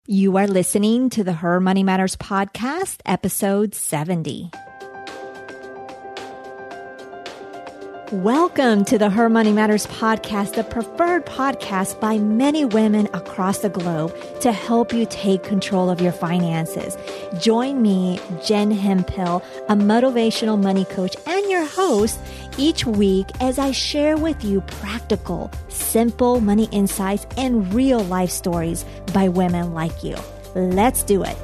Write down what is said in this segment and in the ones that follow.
You are listening to the Her Money Matters podcast, episode 70. Welcome to the Her Money Matters podcast, the preferred podcast by many women across the globe to help you take control of your finances. Join me, Jen Hemphill, a motivational money coach and your host, each week as I share with you practical, simple money insights and real life stories by women like you. Let's do it.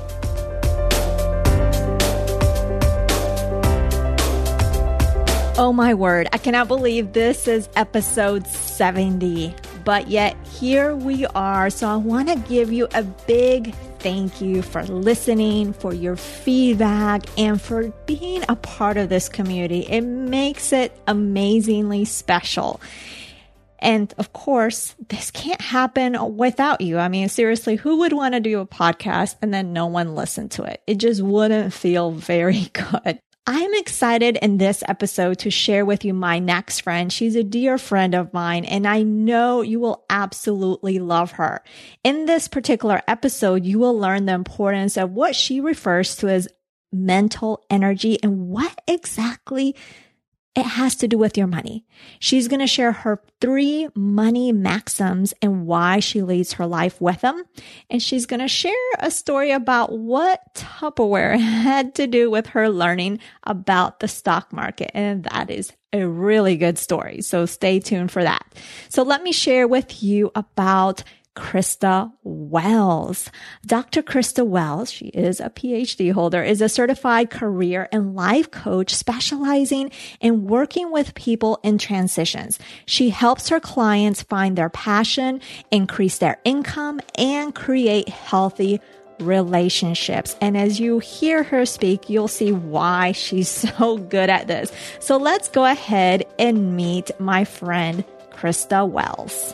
Oh my word, I cannot believe this is episode 70, but yet here we are. So I want to give you a big thank you for listening, for your feedback, and for being a part of this community. It makes it amazingly special. And of course, this can't happen without you. I mean, seriously, who would want to do a podcast and then no one listen to it? It just wouldn't feel very good. I'm excited in this episode to share with you my next friend. She's a dear friend of mine, and I know you will absolutely love her. In this particular episode, you will learn the importance of what she refers to as mental energy and what exactly it has to do with your money. She's going to share her 3 money maxims and why she leads her life with them. And she's going to share a story about what Tupperware had to do with her learning about the stock market. And that is a really good story. So stay tuned for that. So let me share with you about Krista Wells. Dr. Krista Wells, she is a PhD holder, is a certified career and life coach specializing in working with people in transitions. She helps her clients find their passion, increase their income, and create healthy relationships. And as you hear her speak, you'll see why she's so good at this. So let's go ahead and meet my friend, Krista Wells.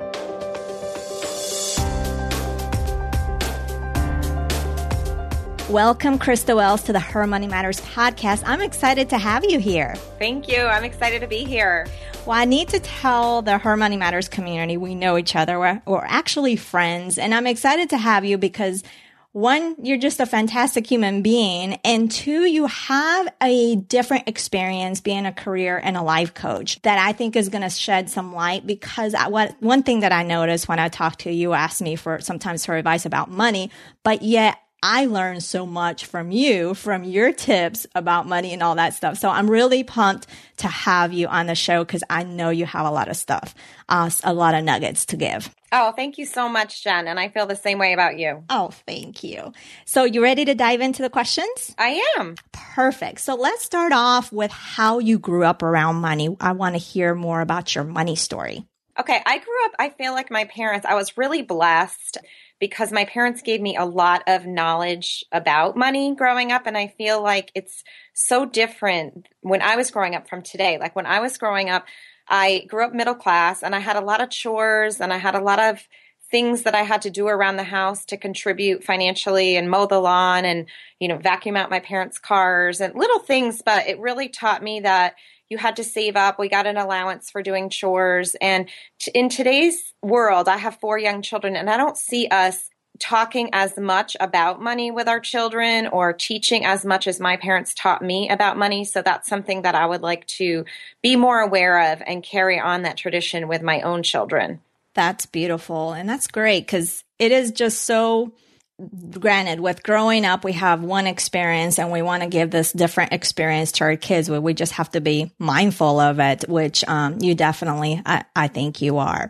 Welcome, Krista Wells, to the Her Money Matters podcast. I'm excited to have you here. Thank you. I'm excited to be here. Well, I need to tell the Her Money Matters community we know each other. We're actually friends. And I'm excited to have you because 1, you're just a fantastic human being. And 2, you have a different experience being a career and a life coach that I think is going to shed some light because one thing that I noticed when I talked to you, asked me sometimes for advice about money, but yet I learned so much from you, from your tips about money and all that stuff. So I'm really pumped to have you on the show because I know you have a lot of stuff, a lot of nuggets to give. Oh, thank you so much, Jen. And I feel the same way about you. Oh, thank you. So you ready to dive into the questions? I am. Perfect. So let's start off with how you grew up around money. I want to hear more about your money story. Okay. I feel like I was really blessed because my parents gave me a lot of knowledge about money growing up. And I feel like it's so different when I was growing up from today. Like when I was growing up, I grew up middle class and I had a lot of chores and I had a lot of things that I had to do around the house to contribute financially and mow the lawn and, vacuum out my parents' cars and little things. But it really taught me that you had to save up. We got an allowance for doing chores. And in today's world, I have 4 young children, and I don't see us talking as much about money with our children or teaching as much as my parents taught me about money. So that's something that I would like to be more aware of and carry on that tradition with my own children. That's beautiful. And that's great because it is just so... Granted, with growing up, we have one experience and we want to give this different experience to our kids where we just have to be mindful of it, which you definitely, I think you are.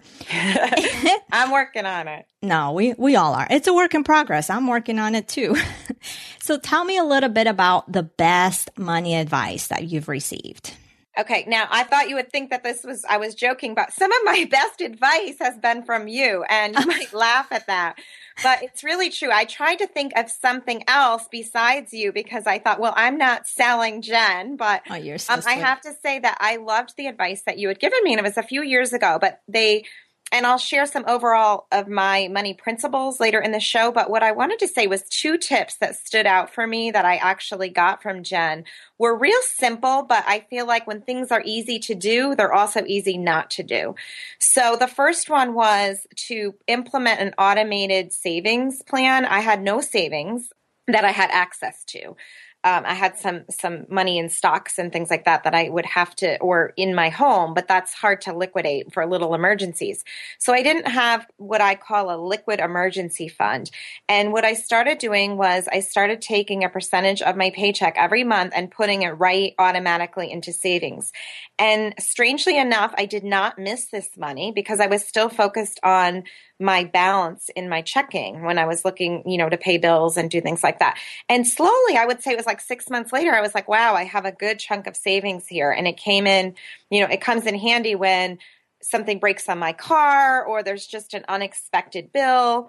I'm working on it. No, we all are. It's a work in progress. I'm working on it too. So tell me a little bit about the best money advice that you've received. Okay. Now, I thought you would think that I was joking, but some of my best advice has been from you, and you might laugh at that. But it's really true. I tried to think of something else besides you because I thought, well, I'm not selling Jen, but you're so I have to say that I loved the advice that you had given me, and it was a few years ago, but And I'll share some overall of my money principles later in the show. But what I wanted to say was 2 tips that stood out for me that I actually got from Jen were real simple, but I feel like when things are easy to do, they're also easy not to do. So the first one was to implement an automated savings plan. I had no savings that I had access to. I had some money in stocks and things like that I would have to, or in my home, but that's hard to liquidate for little emergencies. So I didn't have what I call a liquid emergency fund. And what I started doing was I started taking a percentage of my paycheck every month and putting it right automatically into savings. And strangely enough, I did not miss this money because I was still focused on my balance in my checking when I was looking, to pay bills and do things like that. And slowly, I would say it was like 6 months later, I was like, wow, I have a good chunk of savings here. And it came in, it comes in handy when something breaks on my car or there's just an unexpected bill.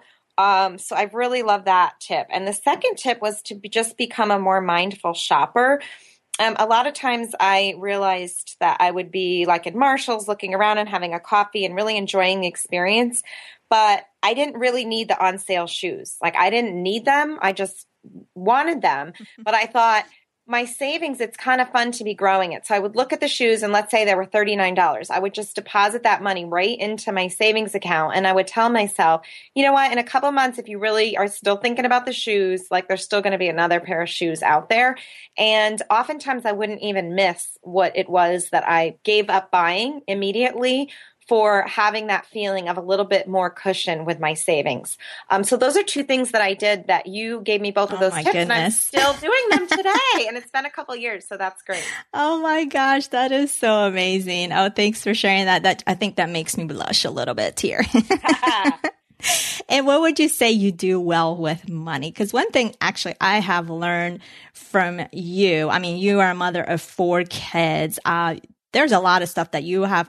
So I really love that tip. And the second tip was to just become a more mindful shopper. A lot of times I realized that I would be like in Marshall's looking around and having a coffee and really enjoying the experience, but I didn't really need the on sale shoes. Like I didn't need them. I just wanted them. But I thought my savings, it's kind of fun to be growing it. So I would look at the shoes and let's say they were $39. I would just deposit that money right into my savings account. And I would tell myself, you know what, in a couple months, if you really are still thinking about the shoes, like there's still going to be another pair of shoes out there. And oftentimes I wouldn't even miss what it was that I gave up buying immediately for having that feeling of a little bit more cushion with my savings. So those are 2 things that I did that you gave me both of those tips. Goodness. And I'm still doing them today. And it's been a couple years. So that's great. Oh my gosh, that is so amazing. Oh, thanks for sharing that. I think that makes me blush a little bit here. And what would you say you do well with money? Because one thing actually I have learned from you, you are a mother of 4 kids. There's a lot of stuff that you have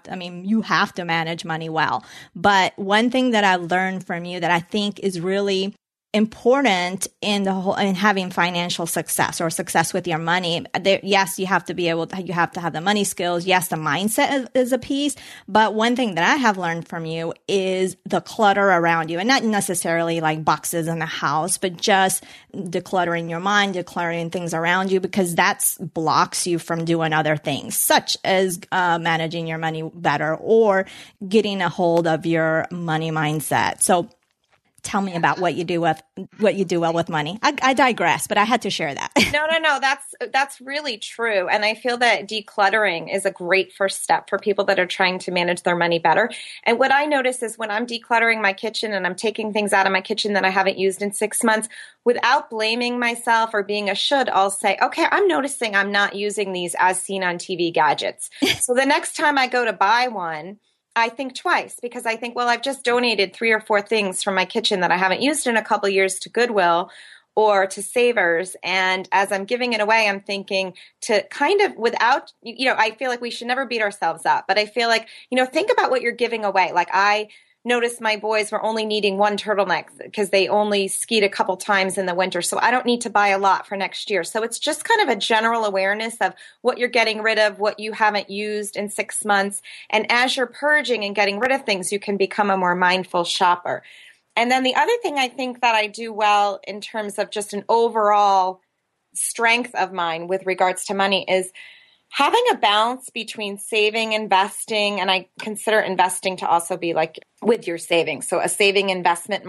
to manage money well. But one thing that I've learned from you that I think is really important in having financial success or success with your money. Yes, you have to have the money skills. Yes, the mindset is a piece. But one thing that I have learned from you is the clutter around you, and not necessarily like boxes in the house, but just decluttering your mind, decluttering things around you, because that blocks you from doing other things, such as managing your money better or getting a hold of your money mindset. So tell me about what you do well with money. I digress, but I had to share that. No. That's really true. And I feel that decluttering is a great first step for people that are trying to manage their money better. And what I notice is when I'm decluttering my kitchen and I'm taking things out of my kitchen that I haven't used in 6 months, without blaming myself or being a should, I'll say, okay, I'm noticing I'm not using these as seen on TV gadgets. So the next time I go to buy one, I think twice because I think, well, I've just donated 3 or 4 things from my kitchen that I haven't used in a couple years to Goodwill or to Savers. And as I'm giving it away, I'm thinking to kind of without, I feel like we should never beat ourselves up, but I feel like, think about what you're giving away. Like I noticed my boys were only needing 1 turtleneck because they only skied a couple times in the winter. So I don't need to buy a lot for next year. So it's just kind of a general awareness of what you're getting rid of, what you haven't used in 6 months. And as you're purging and getting rid of things, you can become a more mindful shopper. And then the other thing I think that I do well in terms of just an overall strength of mine with regards to money is having a balance between saving, investing, and I consider investing to also be like with your savings. So a saving investment,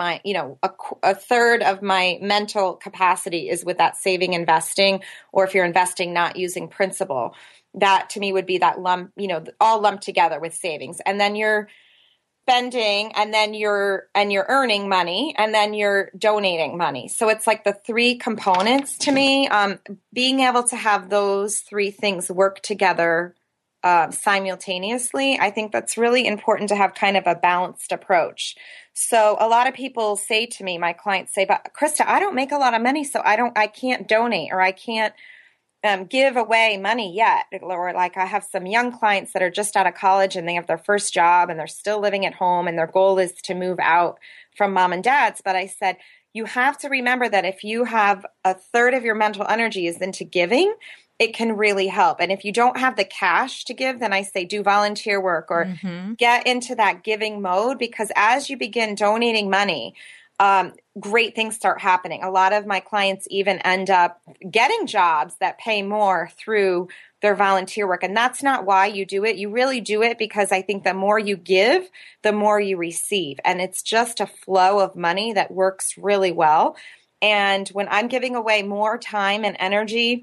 a third of my mental capacity is with that saving investing, or if you're investing not using principal, that to me would be that lump, all lumped together with savings. And then you're spending and then you're earning money and then you're donating money. So it's like the 3 components to me. Being able to have those 3 things work together simultaneously, I think that's really important to have kind of a balanced approach. So a lot of people say to me, my clients say, but Krista, I don't make a lot of money, so I can't donate or I can't give away money yet. Or like I have some young clients that are just out of college and they have their first job and they're still living at home and their goal is to move out from mom and dad's. But I said, you have to remember that if you have a third of your mental energy is into giving, it can really help. And if you don't have the cash to give, then I say do volunteer work or get into that giving mode, because as you begin donating money, great things start happening. A lot of my clients even end up getting jobs that pay more through their volunteer work. And that's not why you do it. You really do it because I think the more you give, the more you receive. And it's just a flow of money that works really well. And when I'm giving away more time and energy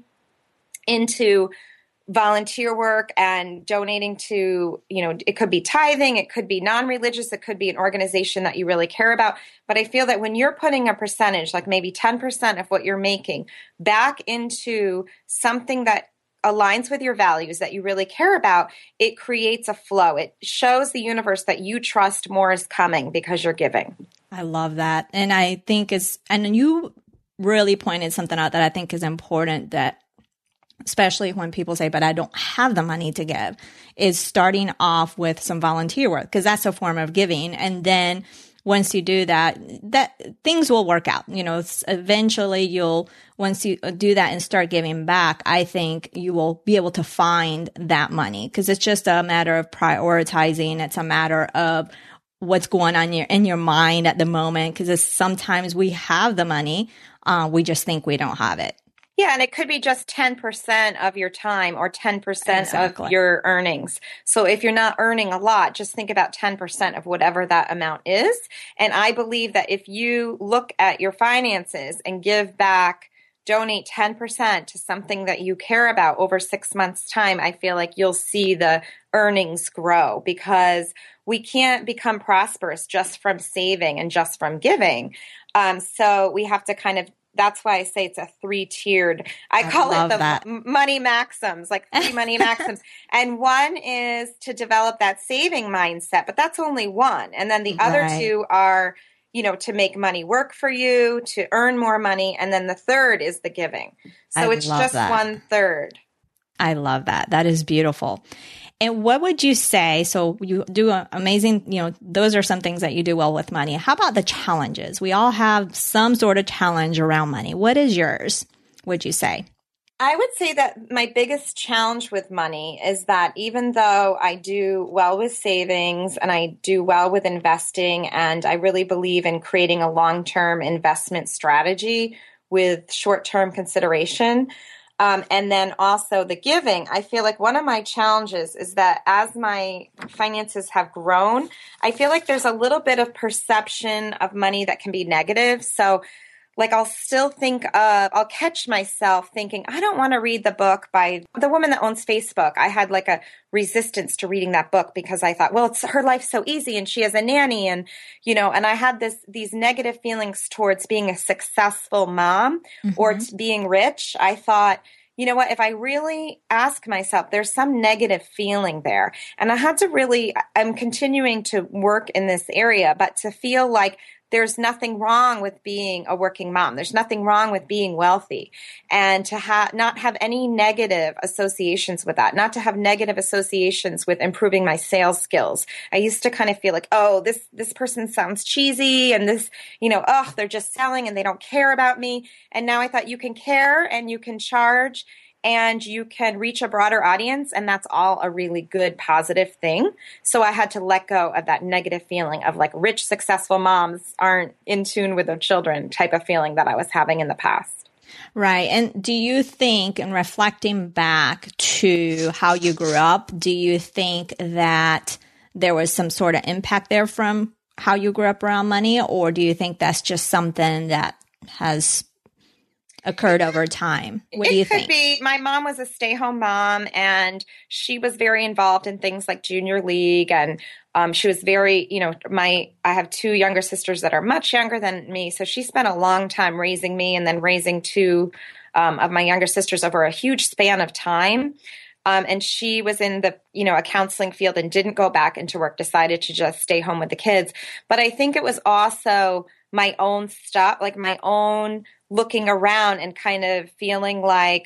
into volunteer work and donating to, it could be tithing, it could be non-religious, it could be an organization that you really care about. But I feel that when you're putting a percentage, like maybe 10% of what you're making back into something that aligns with your values that you really care about, it creates a flow. It shows the universe that you trust more is coming because you're giving. I love that. And I think and you really pointed something out that I think is important, that especially when people say, but I don't have the money to give, is starting off with some volunteer work, because that's a form of giving. And then once you do that things will work out. Eventually once you do that and start giving back, I think you will be able to find that money, because it's just a matter of prioritizing. It's a matter of what's going on in your mind at the moment, because sometimes we have the money, we just think we don't have it. Yeah, and it could be just 10% of your time or 10% of your earnings. So if you're not earning a lot, just think about 10% of whatever that amount is. And I believe that if you look at your finances and give back, donate 10% to something that you care about over 6 months' time, I feel like you'll see the earnings grow, because we can't become prosperous just from saving and just from giving. So we have to that's why I say it's a 3-tiered. I call it the money maxims, like 3 money maxims. And one is to develop that saving mindset, but that's only one. And then the other 2 are, to make money work for you, to earn more money. And then the third is the giving. So it's just 1/3. I love that. That is beautiful. And what would you say? So you do amazing, those are some things that you do well with money. How about the challenges? We all have some sort of challenge around money. What is yours, would you say? I would say that my biggest challenge with money is that even though I do well with savings and I do well with investing, and I really believe in creating a long-term investment strategy with short-term consideration, and then also the giving, I feel like one of my challenges is that as my finances have grown, I feel like there's a little bit of perception of money that can be negative. So like I'll catch myself thinking, I don't want to read the book by the woman that owns Facebook. I had like a resistance to reading that book because I thought, well, her life's so easy and she has a nanny, and, and I had these negative feelings towards being a successful mom or being rich. I thought, you know what, if I really ask myself, there's some negative feeling there. And I'm continuing to work in this area, but to feel like there's nothing wrong with being a working mom. There's nothing wrong with being wealthy, and to not have any negative associations with that, not to have negative associations with improving my sales skills. I used to kind of feel like, oh, this person sounds cheesy, and this, they're just selling and they don't care about me. And now I thought you can care and you can charge and you can reach a broader audience, and that's all a really good, positive thing. So I had to let go of that negative feeling of like rich, successful moms aren't in tune with their children type of feeling that I was having in the past. Right. And do you think, in reflecting back to how you grew up, do you think that there was some sort of impact there from how you grew up around money, or do you think that's just something that has occurred over time? What do you think? It could be. My mom was a stay-home mom, and she was very involved in things like Junior League, and she was very, I have 2 younger sisters that are much younger than me, so she spent a long time raising me and then raising 2 of my younger sisters over a huge span of time. And she was in the, a counseling field and didn't go back into work, decided to just stay home with the kids. But I think it was also my own stuff, like my own looking around and kind of feeling like,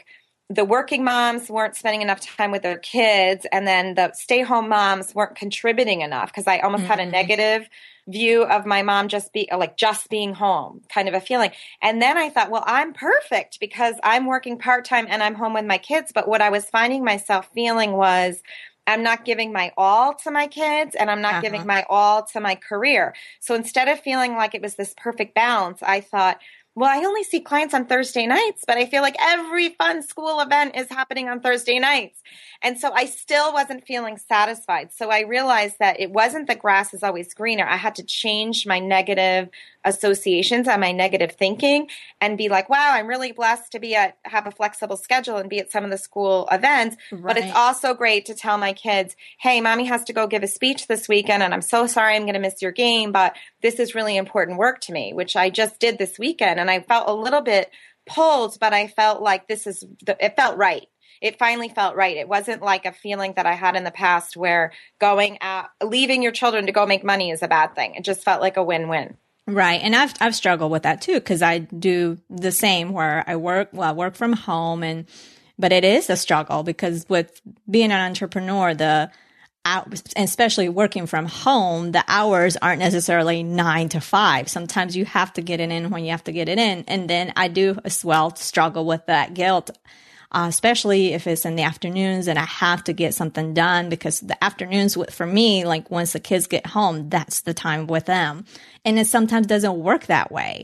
the working moms weren't spending enough time with their kids, and then the stay-home moms weren't contributing enough, because I almost had a negative view of my mom just being home, kind of a feeling. And then I thought, well, I'm perfect because I'm working part-time and I'm home with my kids. But what I was finding myself feeling was I'm not giving my all to my kids, and I'm not giving my all to my career. So instead of feeling like it was this perfect balance, I thought, well, I only see clients on Thursday nights, but I feel like every fun school event is happening on Thursday nights. And so I still wasn't feeling satisfied. So I realized that it wasn't the grass is always greener. I had to change my negative associations and my negative thinking and be like, wow, I'm really blessed to have a flexible schedule and be at some of the school events. Right. But it's also great to tell my kids, hey, mommy has to go give a speech this weekend, and I'm so sorry I'm going to miss your game, but this is really important work to me, which I just did this weekend. And I felt a little bit pulled, but I felt like it felt right. It finally felt right. It wasn't like a feeling that I had in the past where leaving your children to go make money is a bad thing. It just felt like a win-win. Right. And I've struggled with that too, because I do the same where I work from home, but it is a struggle because with being an entrepreneur, especially working from home, the hours aren't necessarily 9 to 5. Sometimes you have to get it in when you have to get it in. And then I do as well struggle with that guilt, especially if it's in the afternoons and I have to get something done, because the afternoons for me, like once the kids get home, that's the time with them. And it sometimes doesn't work that way.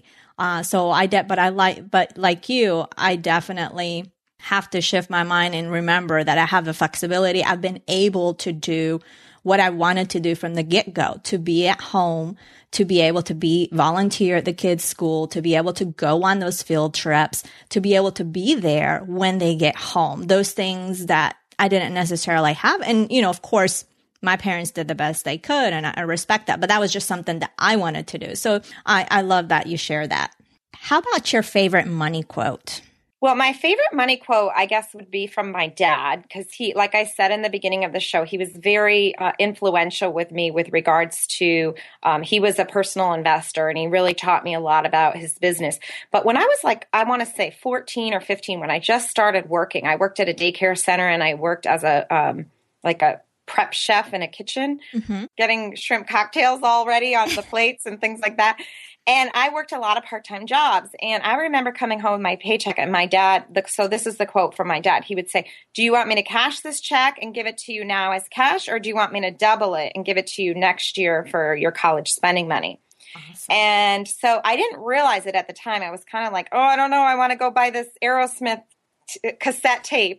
But like you, I definitely have to shift my mind and remember that I have the flexibility. I've been able to do what I wanted to do from the get-go, to be at home, to be able to volunteer at the kids' school, to be able to go on those field trips, to be able to be there when they get home. Those things that I didn't necessarily have. And, of course, my parents did the best they could, and I respect that. But that was just something that I wanted to do. So I love that you share that. How about your favorite money quote? Well, my favorite money quote, I guess, would be from my dad, because he, like I said in the beginning of the show, he was very influential with me with regards to, he was a personal investor, and he really taught me a lot about his business. But when I was I want to say 14 or 15, when I just started working, I worked at a daycare center, and I worked as a prep chef in a kitchen, getting shrimp cocktails all ready on the plates and things like that. And I worked a lot of part-time jobs. And I remember coming home with my paycheck, and my dad, so this is the quote from my dad. He would say, do you want me to cash this check and give it to you now as cash, or do you want me to double it and give it to you next year for your college spending money? Awesome. And so I didn't realize it at the time. I was kind of like, oh, I don't know. I want to go buy this Aerosmith cassette tape.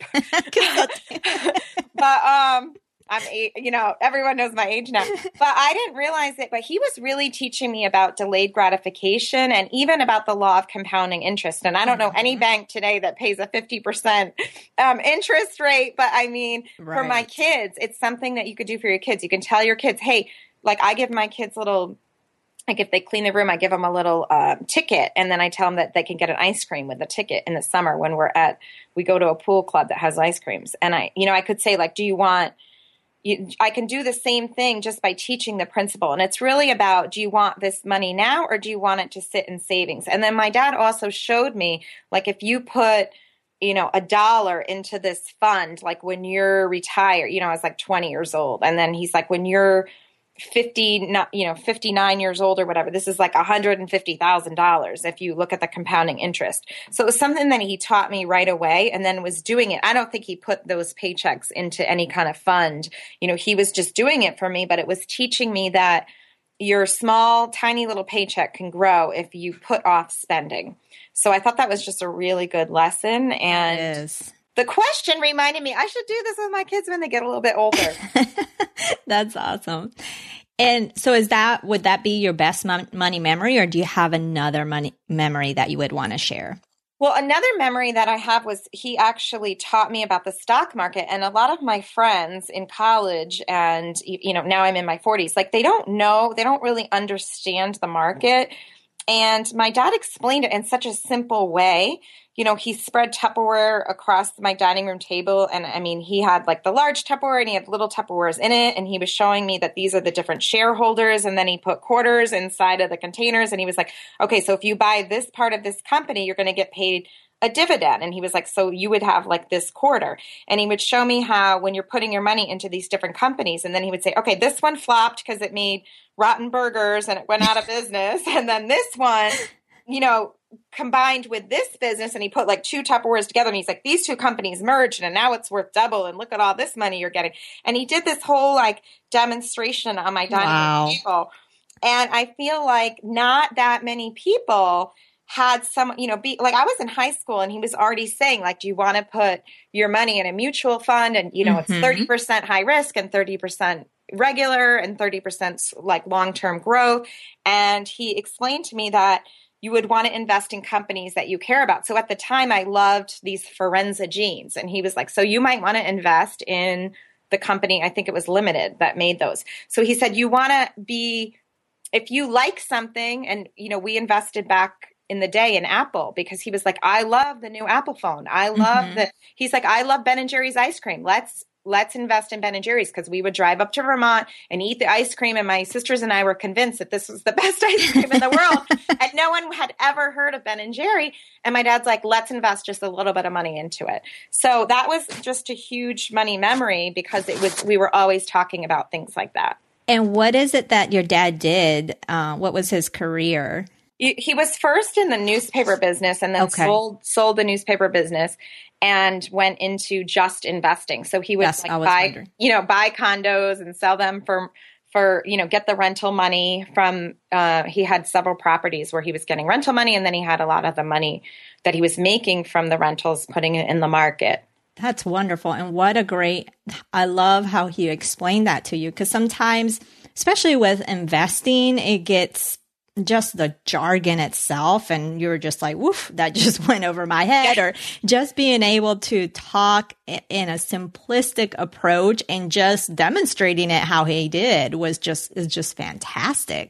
But, everyone knows my age now, but I didn't realize it. But he was really teaching me about delayed gratification and even about the law of compounding interest. And I don't know any bank today that pays a 50% interest rate. But I mean, for my kids, it's something that you could do for your kids. You can tell your kids, hey, I give my kids if they clean the room, I give them a little ticket, and then I tell them that they can get an ice cream with the ticket in the summer when we go to a pool club that has ice creams. And I could say, do you want, I can do the same thing just by teaching the principle. And it's really about, do you want this money now, or do you want it to sit in savings? And then my dad also showed me, if you put, $1 into this fund, when you're retired, I was 20 years old. And then he's like, when you're 59 years old or whatever, this is $150,000 if you look at the compounding interest. So it was something that he taught me right away, and then was doing it. I don't think he put those paychecks into any kind of fund. He was just doing it for me, but it was teaching me that your small, tiny little paycheck can grow if you put off spending. So I thought that was just a really good lesson. And it is. The question reminded me I should do this with my kids when they get a little bit older. That's awesome. And so would that be your best money memory, or do you have another money memory that you would want to share? Well, another memory that I have was he actually taught me about the stock market. And a lot of my friends in college, and now I'm in my 40s, they don't really understand the market. And my dad explained it in such a simple way. He spread Tupperware across my dining room table. And he had the large Tupperware, and he had little Tupperwares in it. And he was showing me that these are the different shareholders. And then he put quarters inside of the containers. And he was like, okay, so if you buy this part of this company, you're going to get paid a dividend. And he was like, so you would have like this quarter. And he would show me how when you're putting your money into these different companies, and then he would say, okay, this one flopped because it made rotten burgers and it went out of business. And then this one, combined with this business, and he put like two Tupperwares together, and he's like, these two companies merged and now it's worth double, and look at all this money you're getting. And he did this whole like demonstration on my dining room table. And I feel like not that many people had some, be like, I was in high school and he was already saying like, do you want to put your money in a mutual fund? And, it's 30% high risk and 30% regular and 30% like long-term growth. And he explained to me that you would want to invest in companies that you care about. So at the time I loved these Forenza jeans. And he was like, so you might want to invest in the company, I think it was Limited, that made those. So he said, you want to be, if you like something, and, we invested back in the day in Apple, because he was like, I love the new Apple phone. I love he's like, I love Ben and Jerry's ice cream. Let's invest in Ben and Jerry's, because we would drive up to Vermont and eat the ice cream. And my sisters and I were convinced that this was the best ice cream in the world. And no one had ever heard of Ben and Jerry. And my dad's like, let's invest just a little bit of money into it. So that was just a huge money memory, because we were always talking about things like that. And what is it that your dad did? What was his career? He was first in the newspaper business, and then sold the newspaper business and went into just investing. So he would buy condos and sell them for get the rental money from, he had several properties where he was getting rental money, and then he had a lot of the money that he was making from the rentals, putting it in the market. That's wonderful. And I love how he explained that to you, because sometimes, especially with investing, it gets just the jargon itself, and you're just like, woof, that just went over my head. Or just being able to talk in a simplistic approach and just demonstrating it how he did is just fantastic.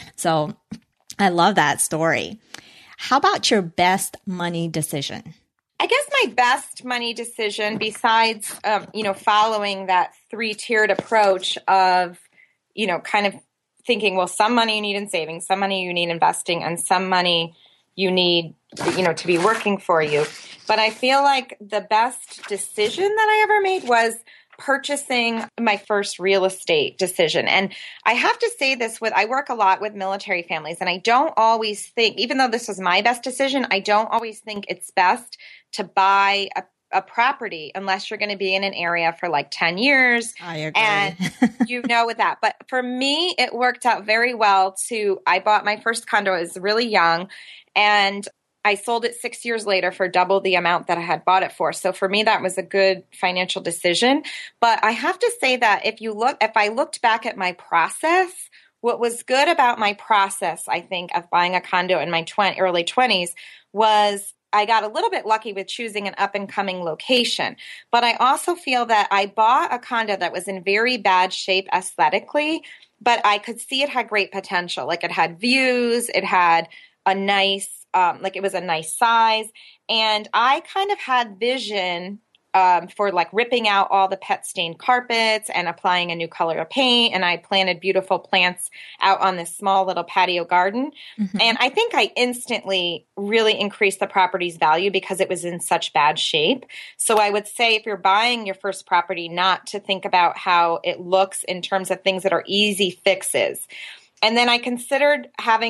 So I love that story. How about your best money decision? I guess my best money decision, besides, following that 3-tiered approach of, kind of thinking, well, some money you need in savings, some money you need investing, and some money you need, to be working for you. But I feel like the best decision that I ever made was purchasing my first real estate decision. And I have to say this, I work a lot with military families, and I don't always think, even though this was my best decision, I don't always think it's best to buy a property unless you're going to be in an area for like 10 years. I agree. And with that. But for me, it worked out very well I bought my first condo. I was really young, and I sold it 6 years later for double the amount that I had bought it for. So for me, that was a good financial decision. But I have to say that if I looked back at my process, what was good about my process, I think, of buying a condo in my early 20s was I got a little bit lucky with choosing an up-and-coming location. But I also feel that I bought a condo that was in very bad shape aesthetically, but I could see it had great potential. Like, it had views, it had a nice, it was a nice size. And I kind of had vision for like ripping out all the pet stained carpets and applying a new color of paint. And I planted beautiful plants out on this small little patio garden. Mm-hmm. And I think I instantly really increased the property's value because it was in such bad shape. So I would say, if you're buying your first property, not to think about how it looks in terms of things that are easy fixes. And then I considered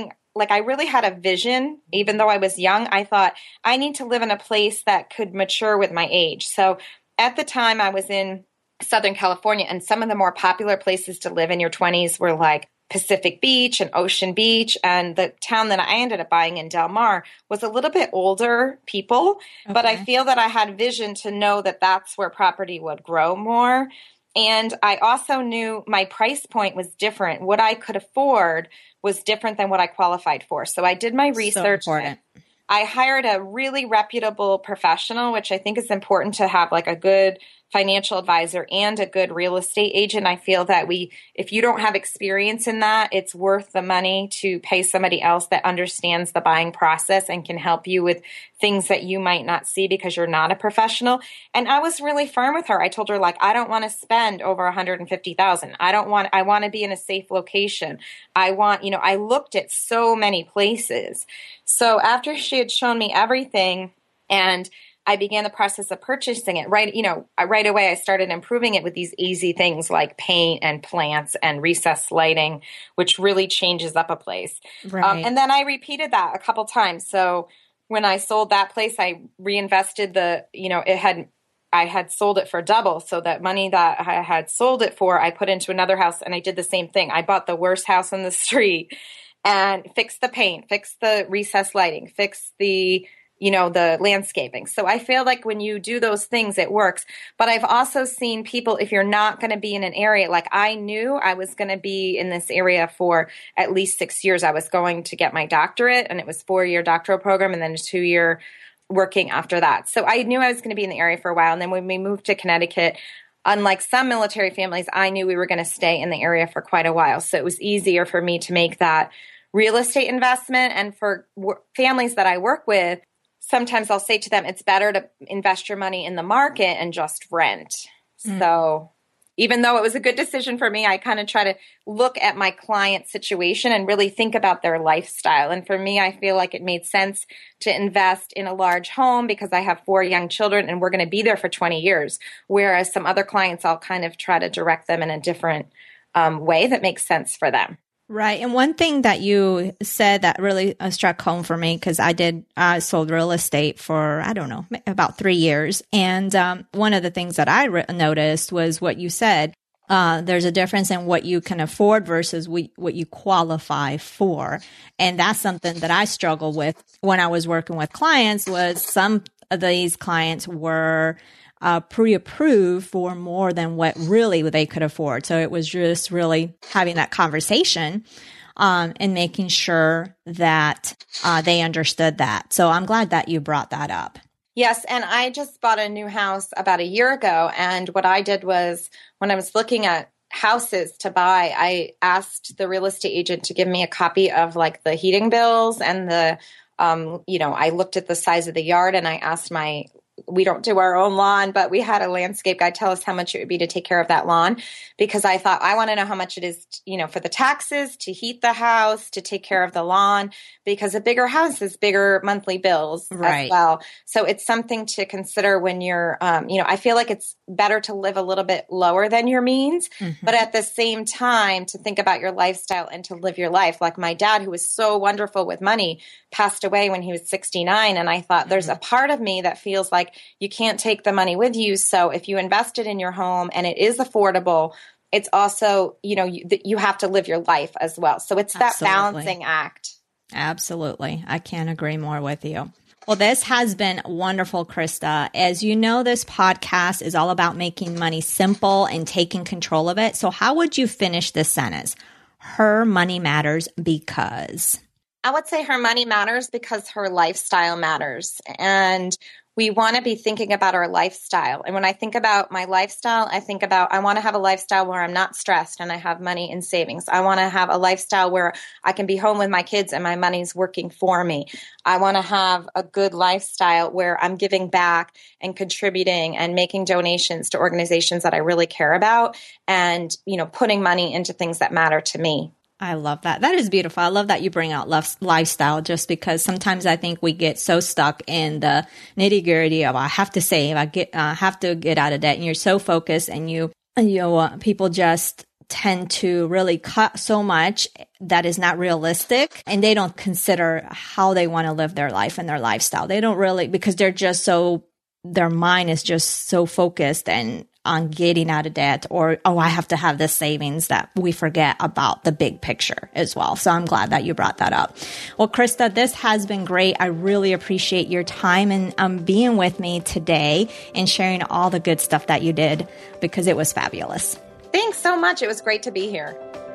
I really had a vision. Even though I was young, I thought I need to live in a place that could mature with my age. So at the time I was in Southern California, and some of the more popular places to live in your 20s were like Pacific Beach and Ocean Beach. And the town that I ended up buying in Del Mar was a little bit older people. Okay. But I feel that I had vision to know that that's where property would grow more. And I also knew my price point was different. What I could afford was different than what I qualified for. So I did my research. So important. I hired a really reputable professional, which I think is important to have, like a good financial advisor and a good real estate agent. I feel that if you don't have experience in that, it's worth the money to pay somebody else that understands the buying process and can help you with things that you might not see because you're not a professional. And I was really firm with her. I told her, I don't want to spend over $150,000. I want to be in a safe location. I looked at so many places. So after she had shown me everything, And I began the process of purchasing it right away. I started improving it with these easy things like paint and plants and recessed lighting, which really changes up a place. Right. And then I repeated that a couple times. So when I sold that place, I reinvested I had sold it for double. So that money that I had sold it for, I put into another house, and I did the same thing. I bought the worst house on the street and fixed the paint, fixed the recessed lighting, fixed the landscaping. So I feel like when you do those things, it works. But I've also seen people, if you're not going to be in an area, like I knew I was going to be in this area for at least 6 years. I was going to get my doctorate, and it was 4-year doctoral program and then a 2-year working after that. So I knew I was going to be in the area for a while. And then when we moved to Connecticut, unlike some military families, I knew we were going to stay in the area for quite a while. So it was easier for me to make that real estate investment. And for families that I work with, sometimes I'll say to them, it's better to invest your money in the market and just rent. So even though it was a good decision for me, I kind of try to look at my client situation and really think about their lifestyle. And for me, I feel like it made sense to invest in a large home because I have 4 young children and we're going to be there for 20 years. Whereas some other clients, I'll kind of try to direct them in a different way that makes sense for them. Right. And one thing that you said that really struck home for me, because I sold real estate for, I don't know, about 3 years. And one of the things that I noticed was what you said. There's a difference in what you can afford versus what you qualify for. And that's something that I struggle with when I was working with clients. Was some of these clients were pre-approved for more than what really they could afford. So it was just really having that conversation and making sure that they understood that. So I'm glad that you brought that up. Yes. And I just bought a new house about a year ago. And what I did was when I was looking at houses to buy, I asked the real estate agent to give me a copy of like the heating bills and I looked at the size of the yard and I asked we don't do our own lawn, but we had a landscape guy tell us how much it would be to take care of that lawn, because I thought I want to know how much it is, for the taxes, to heat the house, to take care of the lawn, because a bigger house is bigger monthly bills as well. So it's something to consider when you're, I feel like it's better to live a little bit lower than your means, but at the same time to think about your lifestyle and to live your life. Like my dad, who was so wonderful with money, passed away when he was 69. And I thought there's a part of me that feels like you can't take the money with you. So if you invest it in your home and it is affordable, it's also, you have to live your life as well. So it's that balancing act. Absolutely. I can't agree more with you. Well, this has been wonderful, Krista. As you know, this podcast is all about making money simple and taking control of it. So how would you finish this sentence? Her money matters because... I would say her money matters because her lifestyle matters. And we want to be thinking about our lifestyle. And when I think about my lifestyle, I think about I want to have a lifestyle where I'm not stressed and I have money in savings. I want to have a lifestyle where I can be home with my kids and my money's working for me. I want to have a good lifestyle where I'm giving back and contributing and making donations to organizations that I really care about and, putting money into things that matter to me. I love that. That is beautiful. I love that you bring out lifestyle, just because sometimes I think we get so stuck in the nitty gritty of I have to save, I have to get out of debt, and you're so focused, and people just tend to really cut so much that is not realistic, and they don't consider how they want to live their life and their lifestyle. They don't really, because their mind is just so focused and on getting out of debt, or, I have to have this savings, that we forget about the big picture as well. So I'm glad that you brought that up. Well, Krista, this has been great. I really appreciate your time and being with me today and sharing all the good stuff that you did, because it was fabulous. Thanks so much. It was great to be here.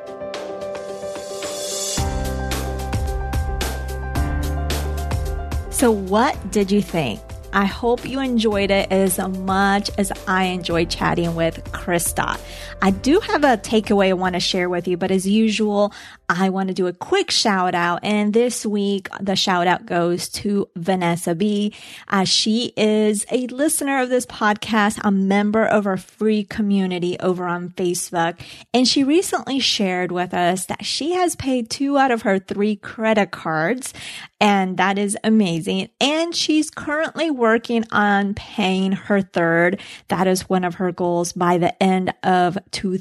So what did you think? I hope you enjoyed it as much as I enjoyed chatting with Krista. I do have a takeaway I want to share with you, but as usual, I want to do a quick shout out. And this week, the shout out goes to Vanessa B. She is a listener of this podcast, a member of our free community over on Facebook. And she recently shared with us that she has paid 2 out of her 3 credit cards. And that is amazing. And she's currently working on paying her third. That is one of her goals by the end of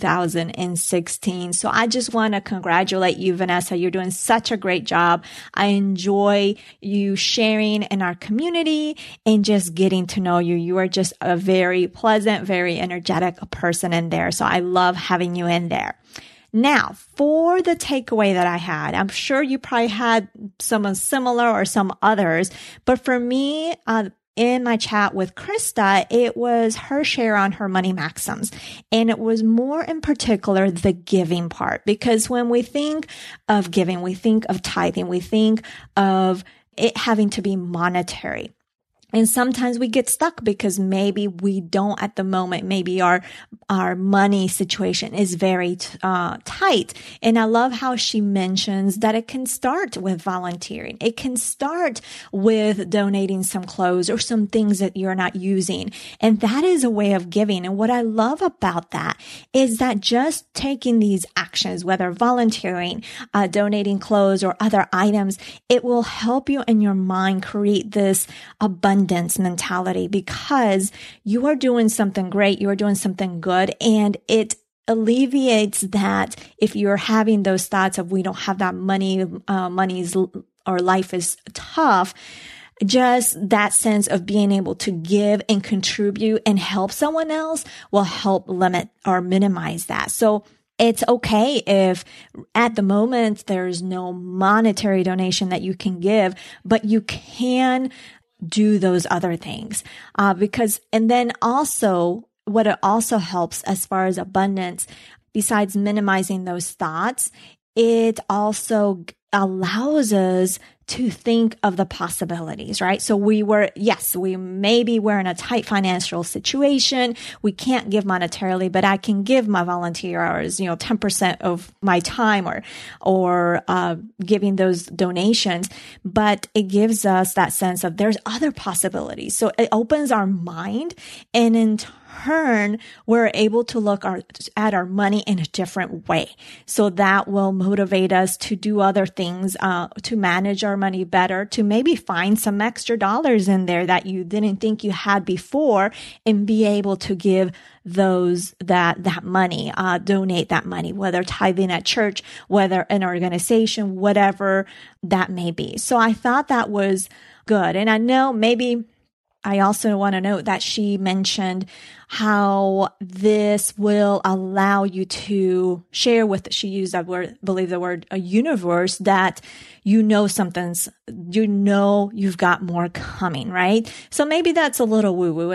2016. So I just want to congratulate you, Vanessa. You're doing such a great job. I enjoy you sharing in our community and just getting to know you. You are just a very pleasant, very energetic person in there. So I love having you in there. Now, for the takeaway that I had, I'm sure you probably had some similar or some others, but for me, in my chat with Krista, it was her share on her money maxims. And it was more in particular the giving part, because when we think of giving, we think of tithing, we think of it having to be monetary. And sometimes we get stuck because maybe we don't at the moment, maybe our money situation is very tight. And I love how she mentions that it can start with volunteering. It can start with donating some clothes or some things that you're not using. And that is a way of giving. And what I love about that is that just taking these actions, whether volunteering, donating clothes or other items, it will help you in your mind create this abundance mentality, because you are doing something great, you are doing something good, and it alleviates that if you're having those thoughts of we don't have that money, money's or life is tough. Just that sense of being able to give and contribute and help someone else will help limit or minimize that. So it's okay if at the moment there's no monetary donation that you can give, but you can do those other things. And then also what it also helps as far as abundance, besides minimizing those thoughts, it also allows us to think of the possibilities, right? So we maybe we're in a tight financial situation. We can't give monetarily, but I can give my volunteer hours, 10% of my time or giving those donations. But it gives us that sense of there's other possibilities. So it opens our mind, and in turn, we're able to look at our money in a different way. So that will motivate us to do other things, to manage our money better, to maybe find some extra dollars in there that you didn't think you had before, and be able to give that money, donate that money, whether tithing at church, whether an organization, whatever that may be. So I thought that was good. And I know maybe I also want to note that she mentioned how this will allow you to share with, she used that word, believe the word, a universe, that you've got more coming, right? So maybe that's a little woo-woo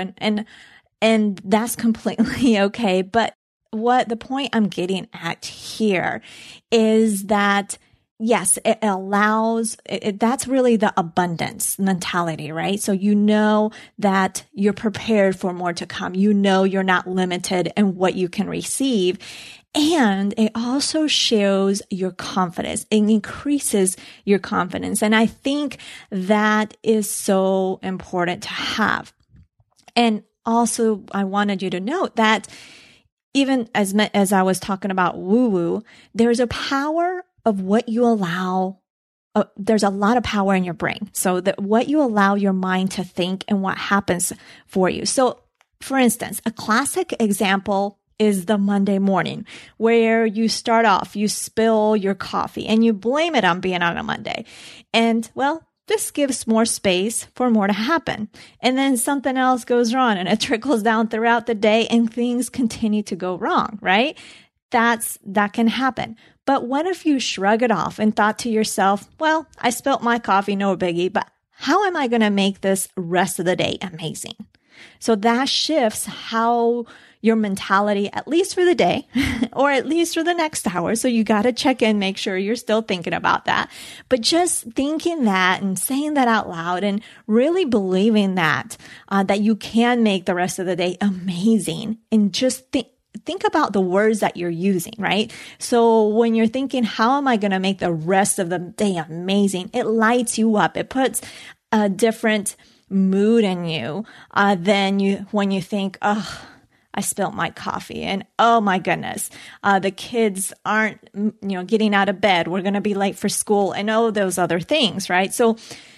and that's completely okay. But the point I'm getting at here is that yes, it allows, that's really the abundance mentality, right? So you know that you're prepared for more to come. You know you're not limited in what you can receive. And it also shows your confidence. It increases your confidence. And I think that is so important to have. And also, I wanted you to note that even as I was talking about woo-woo, there's a power of what you allow. There's a lot of power in your brain. So that what you allow your mind to think and what happens for you. So for instance, a classic example is the Monday morning where you start off, you spill your coffee and you blame it on being on a Monday. And well, this gives more space for more to happen. And then something else goes wrong and it trickles down throughout the day and things continue to go wrong, right? That can happen. But what if you shrug it off and thought to yourself, well, I spilt my coffee, no biggie, but how am I going to make this rest of the day amazing? So that shifts how your mentality, at least for the day or at least for the next hour. So you got to check in, make sure you're still thinking about that. But just thinking that and saying that out loud and really believing that you can make the rest of the day amazing, and just think about the words that you're using, right? So when you're thinking, how am I going to make the rest of the day amazing? It lights you up. It puts a different mood in you than when you think, oh, I spilt my coffee and oh my goodness, the kids aren't, getting out of bed. We're going to be late for school and those other things, right? So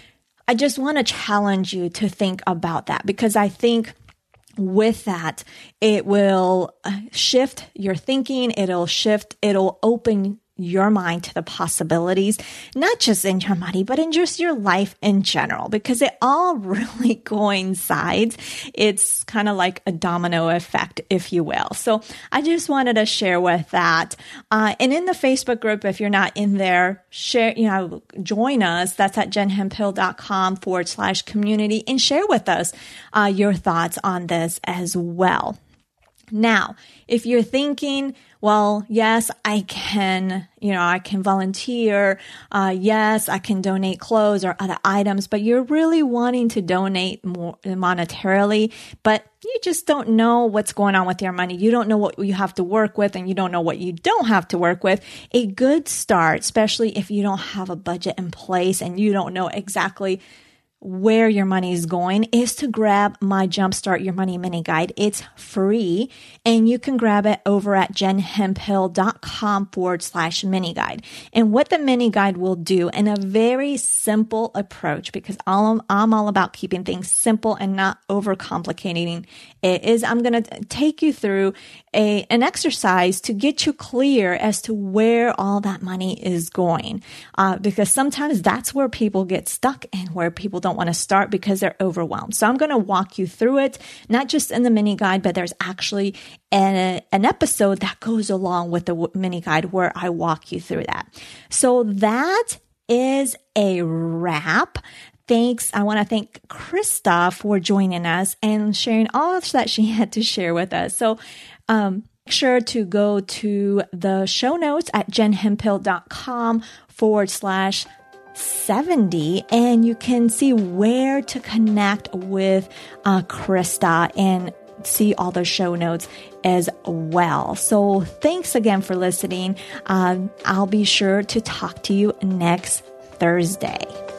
I just want to challenge you to think about that, because I think with that, it will shift your thinking. It'll open your mind to the possibilities, not just in your money, but in just your life in general, because it all really coincides. It's kind of like a domino effect, if you will. So I just wanted to share with that. And in the Facebook group, if you're not in there, join us. That's at jenhemphill.com/community, and share with us your thoughts on this as well. Now, if you're thinking, well, yes, I can volunteer. Yes, I can donate clothes or other items, but you're really wanting to donate more monetarily, but you just don't know what's going on with your money. You don't know what you have to work with, and you don't know what you don't have to work with. A good start, especially if you don't have a budget in place and you don't know exactly where your money is going, is to grab my Jumpstart Your Money mini guide. It's free, and you can grab it over at jenhemphill.com/mini guide. And what the mini guide will do, in a very simple approach, because I'm all about keeping things simple and not overcomplicating it, is I'm going to take you through an exercise to get you clear as to where all that money is going. Because sometimes that's where people get stuck and where people don't want to start because they're overwhelmed. So I'm going to walk you through it, not just in the mini guide, but there's actually an episode that goes along with the mini guide where I walk you through that. So that is a wrap. Thanks. I want to thank Krista for joining us and sharing all that she had to share with us. So, make sure to go to the show notes at jenhemphill.com/70, and you can see where to connect with Krista and see all the show notes as well. So thanks again for listening. I'll be sure to talk to you next Thursday.